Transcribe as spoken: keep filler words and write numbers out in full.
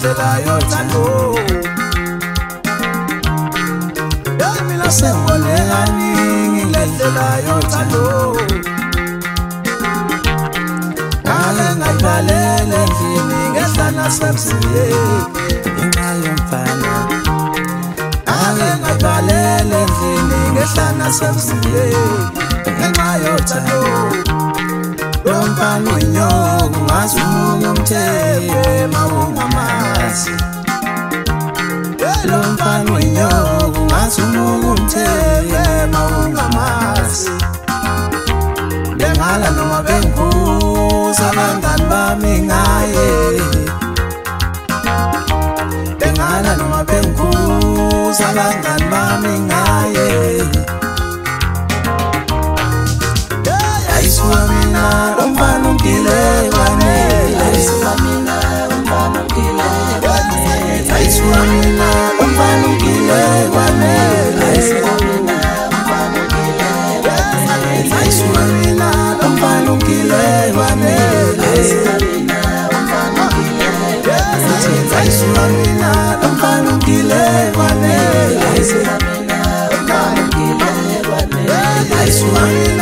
ngilehlela yothando mina sengolekani ngilehlela yothando ngale ngayibhalele endlini ngehlana sebusile ngenxa yomfana ngale ngayibhalele endlini ngehlana sebusile ngenxa yothando lomfana wenyoko ngazi umunye umthebe mawungamazi lomfana wenyoko ngazi umunye umthebe mawungamazi bengala noma bengibuza abangani bami ngaye bengala noma bengibuza abangani bami ngaye ayisuka mina umfana ungilekwane ayisuka mina umfana ungilekwane ayisuka mina umfana ungilekwane ayisuka mina umfana ungilekwane ayisuka mina umfana ungilekwane ayisuka mina umfana ungilekwane ayisuka mina umfana ungilekwane ayisuka mina umfana ungilekwane ayisuka